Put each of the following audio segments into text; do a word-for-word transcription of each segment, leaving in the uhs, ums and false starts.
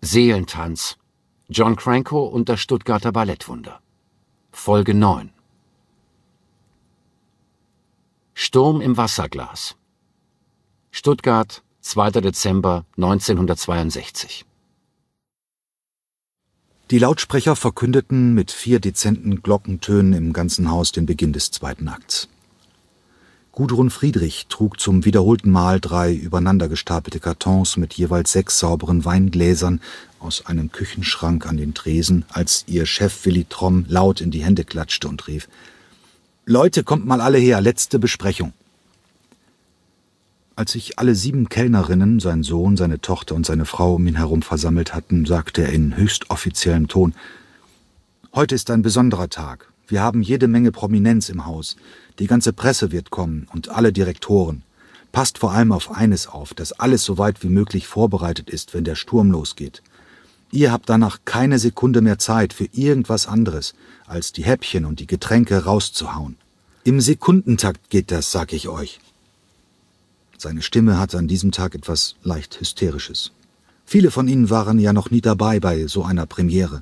Seelentanz. John Cranko und das Stuttgarter Ballettwunder. Folge neun. Sturm im Wasserglas. Stuttgart, zweiter Dezember neunzehnhundertzweiundsechzig. Die Lautsprecher verkündeten mit vier dezenten Glockentönen im ganzen Haus den Beginn des zweiten Akts. Gudrun Friedrich trug zum wiederholten Mal drei übereinander gestapelte Kartons mit jeweils sechs sauberen Weingläsern aus einem Küchenschrank an den Tresen, als ihr Chef Willi Tromm laut in die Hände klatschte und rief: »Leute, kommt mal alle her, letzte Besprechung.« Als sich alle sieben Kellnerinnen, sein Sohn, seine Tochter und seine Frau um ihn herum versammelt hatten, sagte er in höchst offiziellem Ton: »Heute ist ein besonderer Tag. Wir haben jede Menge Prominenz im Haus. Die ganze Presse wird kommen und alle Direktoren. Passt vor allem auf eines auf, dass alles so weit wie möglich vorbereitet ist, wenn der Sturm losgeht. Ihr habt danach keine Sekunde mehr Zeit für irgendwas anderes, als die Häppchen und die Getränke rauszuhauen. Im Sekundentakt geht das, sag ich euch.« Seine Stimme hatte an diesem Tag etwas leicht Hysterisches. Viele von ihnen waren ja noch nie dabei bei so einer Premiere.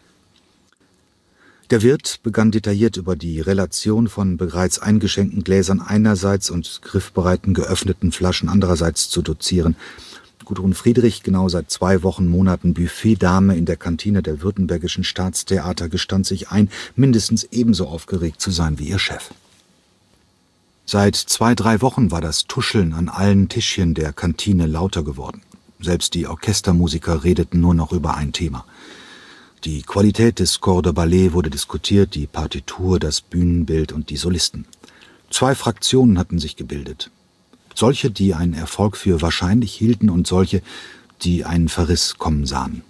Der Wirt begann detailliert über die Relation von bereits eingeschenkten Gläsern einerseits und griffbereiten geöffneten Flaschen andererseits zu dozieren. Gudrun Friedrich, genau seit zwei Wochen, Monaten Buffetdame in der Kantine der Württembergischen Staatstheater, gestand sich ein, mindestens ebenso aufgeregt zu sein wie ihr Chef. Seit zwei, drei Wochen war das Tuscheln an allen Tischchen der Kantine lauter geworden. Selbst die Orchestermusiker redeten nur noch über ein Thema. Die Qualität des Corps de Ballet wurde diskutiert, die Partitur, das Bühnenbild und die Solisten. Zwei Fraktionen hatten sich gebildet. Solche, die einen Erfolg für wahrscheinlich hielten, und solche, die einen Verriss kommen sahen.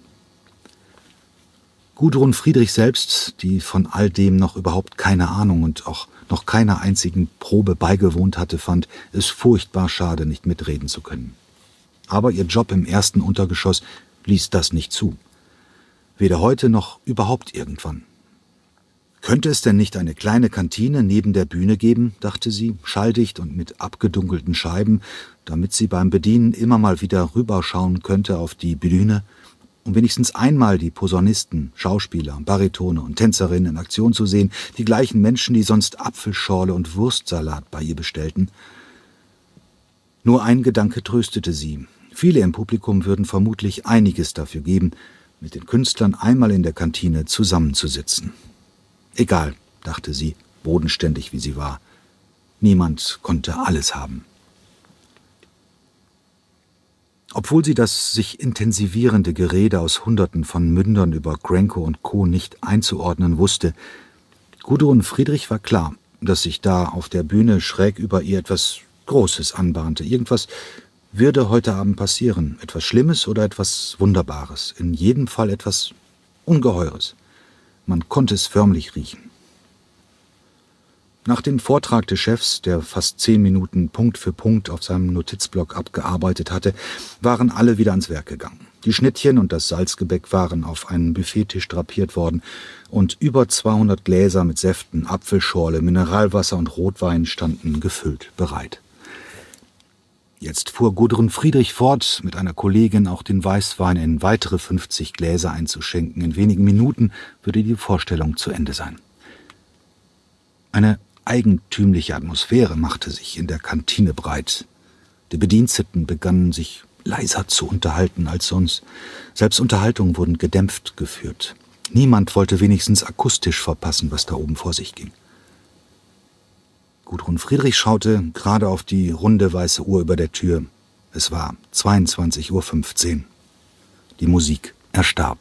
Gudrun Friedrich selbst, die von all dem noch überhaupt keine Ahnung und auch noch keiner einzigen Probe beigewohnt hatte, fand es furchtbar schade, nicht mitreden zu können. Aber ihr Job im ersten Untergeschoss ließ das nicht zu. Weder heute noch überhaupt irgendwann. Könnte es denn nicht eine kleine Kantine neben der Bühne geben, dachte sie, schalldicht und mit abgedunkelten Scheiben, damit sie beim Bedienen immer mal wieder rüberschauen könnte auf die Bühne, um wenigstens einmal die Posaunisten, Schauspieler, Baritone und Tänzerinnen in Aktion zu sehen, die gleichen Menschen, die sonst Apfelschorle und Wurstsalat bei ihr bestellten. Nur ein Gedanke tröstete sie. Viele im Publikum würden vermutlich einiges dafür geben, mit den Künstlern einmal in der Kantine zusammenzusitzen. Egal, dachte sie, bodenständig wie sie war. Niemand konnte alles haben. Obwohl sie das sich intensivierende Gerede aus Hunderten von Mündern über Cranko und Co. nicht einzuordnen wusste, Gudrun Friedrich war klar, dass sich da auf der Bühne schräg über ihr etwas Großes anbahnte. Irgendwas würde heute Abend passieren. Etwas Schlimmes oder etwas Wunderbares. In jedem Fall etwas Ungeheures. Man konnte es förmlich riechen. Nach dem Vortrag des Chefs, der fast zehn Minuten Punkt für Punkt auf seinem Notizblock abgearbeitet hatte, waren alle wieder ans Werk gegangen. Die Schnittchen und das Salzgebäck waren auf einen Buffettisch drapiert worden und über zweihundert Gläser mit Säften, Apfelschorle, Mineralwasser und Rotwein standen gefüllt bereit. Jetzt fuhr Gudrun Friedrich fort, mit einer Kollegin auch den Weißwein in weitere fünfzig Gläser einzuschenken. In wenigen Minuten würde die Vorstellung zu Ende sein. Eine eigentümliche Atmosphäre machte sich in der Kantine breit. Die Bediensteten begannen sich leiser zu unterhalten als sonst. Selbst Unterhaltungen wurden gedämpft geführt. Niemand wollte wenigstens akustisch verpassen, was da oben vor sich ging. Gudrun Friedrich schaute gerade auf die runde weiße Uhr über der Tür. Es war zweiundzwanzig Uhr fünfzehn. Die Musik erstarb.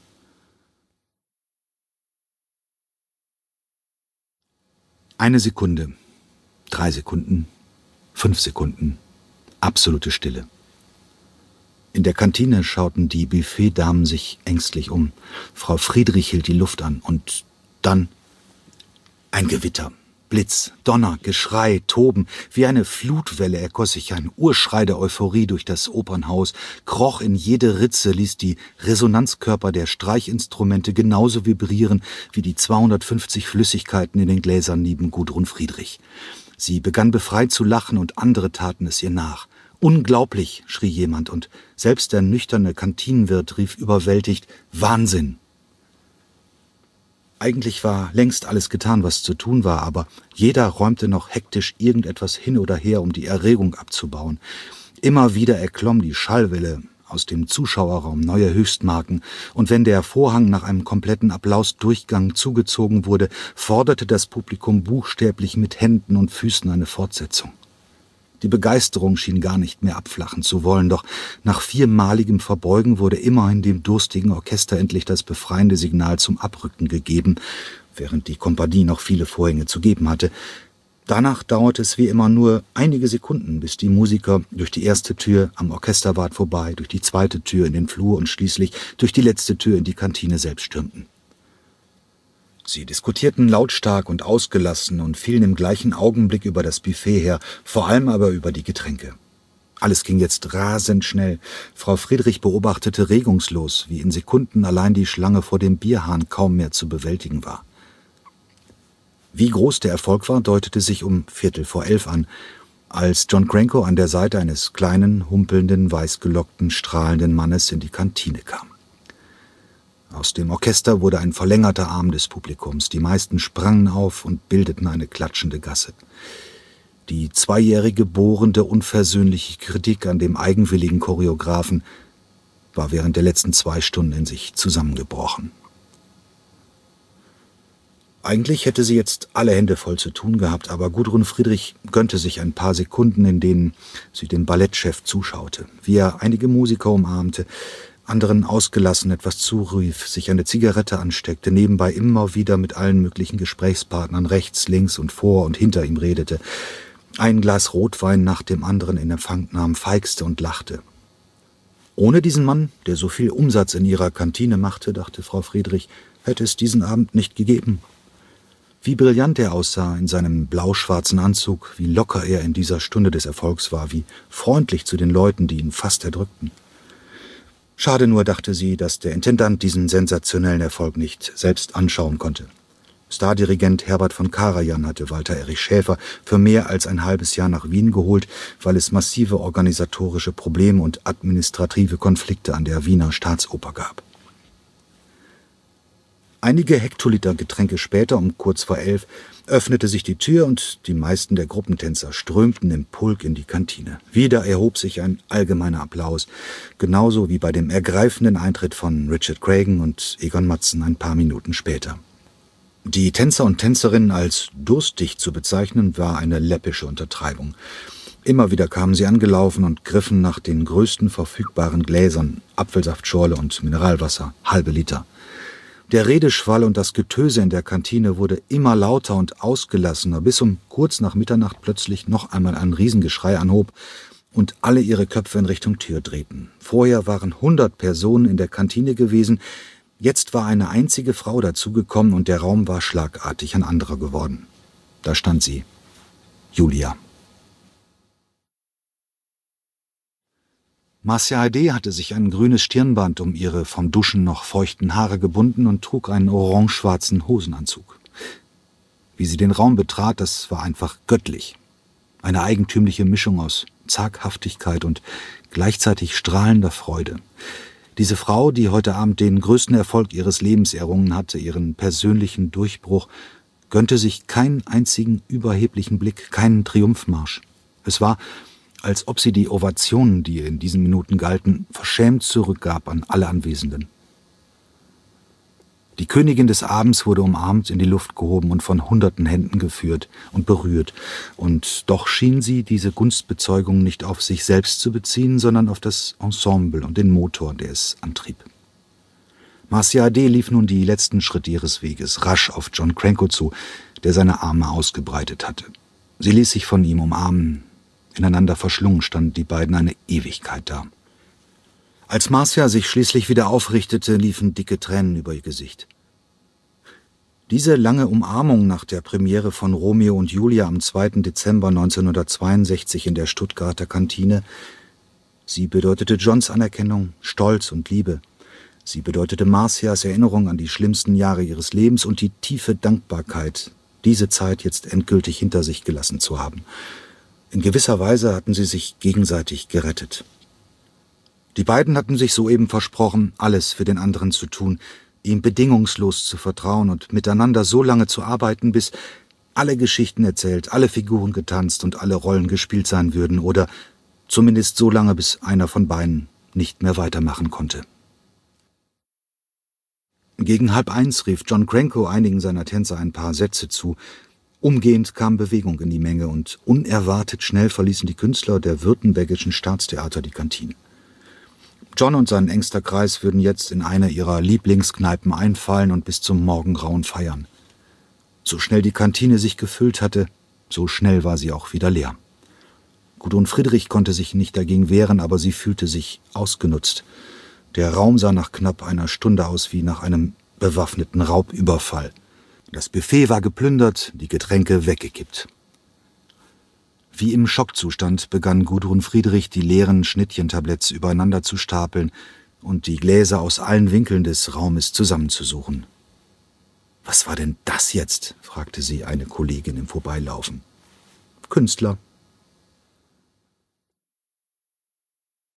Eine Sekunde, drei Sekunden, fünf Sekunden, absolute Stille. In der Kantine schauten die Buffetdamen sich ängstlich um. Frau Friedrich hielt die Luft an und dann ein Gewitter. Blitz, Donner, Geschrei, Toben, wie eine Flutwelle ergoss sich ein Urschrei der Euphorie durch das Opernhaus, kroch in jede Ritze, ließ die Resonanzkörper der Streichinstrumente genauso vibrieren wie die zweihundertfünfzig Flüssigkeiten in den Gläsern neben Gudrun Friedrich. Sie begann befreit zu lachen und andere taten es ihr nach. »Unglaublich«, schrie jemand, und selbst der nüchterne Kantinenwirt rief überwältigt »Wahnsinn«. Eigentlich war längst alles getan, was zu tun war, aber jeder räumte noch hektisch irgendetwas hin oder her, um die Erregung abzubauen. Immer wieder erklomm die Schallwelle aus dem Zuschauerraum neue Höchstmarken, und wenn der Vorhang nach einem kompletten Applausdurchgang zugezogen wurde, forderte das Publikum buchstäblich mit Händen und Füßen eine Fortsetzung. Die Begeisterung schien gar nicht mehr abflachen zu wollen, doch nach viermaligem Verbeugen wurde immerhin dem durstigen Orchester endlich das befreiende Signal zum Abrücken gegeben, während die Kompanie noch viele Vorhänge zu geben hatte. Danach dauerte es wie immer nur einige Sekunden, bis die Musiker durch die erste Tür am Orchesterwart vorbei, durch die zweite Tür in den Flur und schließlich durch die letzte Tür in die Kantine selbst stürmten. Sie diskutierten lautstark und ausgelassen und fielen im gleichen Augenblick über das Buffet her, vor allem aber über die Getränke. Alles ging jetzt rasend schnell. Frau Friedrich beobachtete regungslos, wie in Sekunden allein die Schlange vor dem Bierhahn kaum mehr zu bewältigen war. Wie groß der Erfolg war, deutete sich um Viertel vor elf an, als John Cranko an der Seite eines kleinen, humpelnden, weißgelockten, strahlenden Mannes in die Kantine kam. Aus dem Orchester wurde ein verlängerter Arm des Publikums. Die meisten sprangen auf und bildeten eine klatschende Gasse. Die zweijährige, bohrende, unversöhnliche Kritik an dem eigenwilligen Choreografen war während der letzten zwei Stunden in sich zusammengebrochen. Eigentlich hätte sie jetzt alle Hände voll zu tun gehabt, aber Gudrun Friedrich gönnte sich ein paar Sekunden, in denen sie dem Ballettchef zuschaute, wie er einige Musiker umarmte, anderen ausgelassen etwas zurief, sich eine Zigarette ansteckte, nebenbei immer wieder mit allen möglichen Gesprächspartnern rechts, links und vor und hinter ihm redete, ein Glas Rotwein nach dem anderen in Empfang nahm, feixte und lachte. Ohne diesen Mann, der so viel Umsatz in ihrer Kantine machte, dachte Frau Friedrich, hätte es diesen Abend nicht gegeben. Wie brillant er aussah in seinem blau-schwarzen Anzug, wie locker er in dieser Stunde des Erfolgs war, wie freundlich zu den Leuten, die ihn fast erdrückten. Schade nur, dachte sie, dass der Intendant diesen sensationellen Erfolg nicht selbst anschauen konnte. Stardirigent Herbert von Karajan hatte Walter Erich Schäfer für mehr als ein halbes Jahr nach Wien geholt, weil es massive organisatorische Probleme und administrative Konflikte an der Wiener Staatsoper gab. Einige Hektoliter Getränke später, um kurz vor elf, öffnete sich die Tür und die meisten der Gruppentänzer strömten im Pulk in die Kantine. Wieder erhob sich ein allgemeiner Applaus, genauso wie bei dem ergreifenden Eintritt von Richard Cragen und Egon Matzen ein paar Minuten später. Die Tänzer und Tänzerinnen als durstig zu bezeichnen, war eine läppische Untertreibung. Immer wieder kamen sie angelaufen und griffen nach den größten verfügbaren Gläsern, Apfelsaftschorle und Mineralwasser, halbe Liter. Der Redeschwall und das Getöse in der Kantine wurde immer lauter und ausgelassener, bis um kurz nach Mitternacht plötzlich noch einmal ein Riesengeschrei anhob und alle ihre Köpfe in Richtung Tür drehten. Vorher waren hundert Personen in der Kantine gewesen, jetzt war eine einzige Frau dazugekommen und der Raum war schlagartig ein anderer geworden. Da stand sie, Julia. Marcia Haydée hatte sich ein grünes Stirnband um ihre vom Duschen noch feuchten Haare gebunden und trug einen orange-schwarzen Hosenanzug. Wie sie den Raum betrat, das war einfach göttlich. Eine eigentümliche Mischung aus Zaghaftigkeit und gleichzeitig strahlender Freude. Diese Frau, die heute Abend den größten Erfolg ihres Lebens errungen hatte, ihren persönlichen Durchbruch, gönnte sich keinen einzigen überheblichen Blick, keinen Triumphmarsch. Es war, als ob sie die Ovationen, die ihr in diesen Minuten galten, verschämt zurückgab an alle Anwesenden. Die Königin des Abends wurde umarmt, in die Luft gehoben und von hunderten Händen geführt und berührt, und doch schien sie diese Gunstbezeugung nicht auf sich selbst zu beziehen, sondern auf das Ensemble und den Motor, der es antrieb. Marcia Haydée lief nun die letzten Schritte ihres Weges, rasch auf John Cranko zu, der seine Arme ausgebreitet hatte. Sie ließ sich von ihm umarmen. Ineinander verschlungen standen die beiden eine Ewigkeit da. Als Marcia sich schließlich wieder aufrichtete, liefen dicke Tränen über ihr Gesicht. Diese lange Umarmung nach der Premiere von Romeo und Julia am zweiten Dezember neunzehnhundertzweiundsechzig in der Stuttgarter Kantine, sie bedeutete Johns Anerkennung, Stolz und Liebe. Sie bedeutete Marcias Erinnerung an die schlimmsten Jahre ihres Lebens und die tiefe Dankbarkeit, diese Zeit jetzt endgültig hinter sich gelassen zu haben. In gewisser Weise hatten sie sich gegenseitig gerettet. Die beiden hatten sich soeben versprochen, alles für den anderen zu tun, ihm bedingungslos zu vertrauen und miteinander so lange zu arbeiten, bis alle Geschichten erzählt, alle Figuren getanzt und alle Rollen gespielt sein würden, oder zumindest so lange, bis einer von beiden nicht mehr weitermachen konnte. Gegen halb eins rief John Cranko einigen seiner Tänzer ein paar Sätze zu. Umgehend kam Bewegung in die Menge und unerwartet schnell verließen die Künstler der Württembergischen Staatstheater die Kantine. John und sein engster Kreis würden jetzt in eine ihrer Lieblingskneipen einfallen und bis zum Morgengrauen feiern. So schnell die Kantine sich gefüllt hatte, so schnell war sie auch wieder leer. Gudrun Friedrich konnte sich nicht dagegen wehren, aber sie fühlte sich ausgenutzt. Der Raum sah nach knapp einer Stunde aus wie nach einem bewaffneten Raubüberfall. Das Buffet war geplündert, die Getränke weggekippt. Wie im Schockzustand begann Gudrun Friedrich, die leeren Schnittchentabletts übereinander zu stapeln und die Gläser aus allen Winkeln des Raumes zusammenzusuchen. »Was war denn das jetzt?« fragte sie eine Kollegin im Vorbeilaufen. »Künstler«,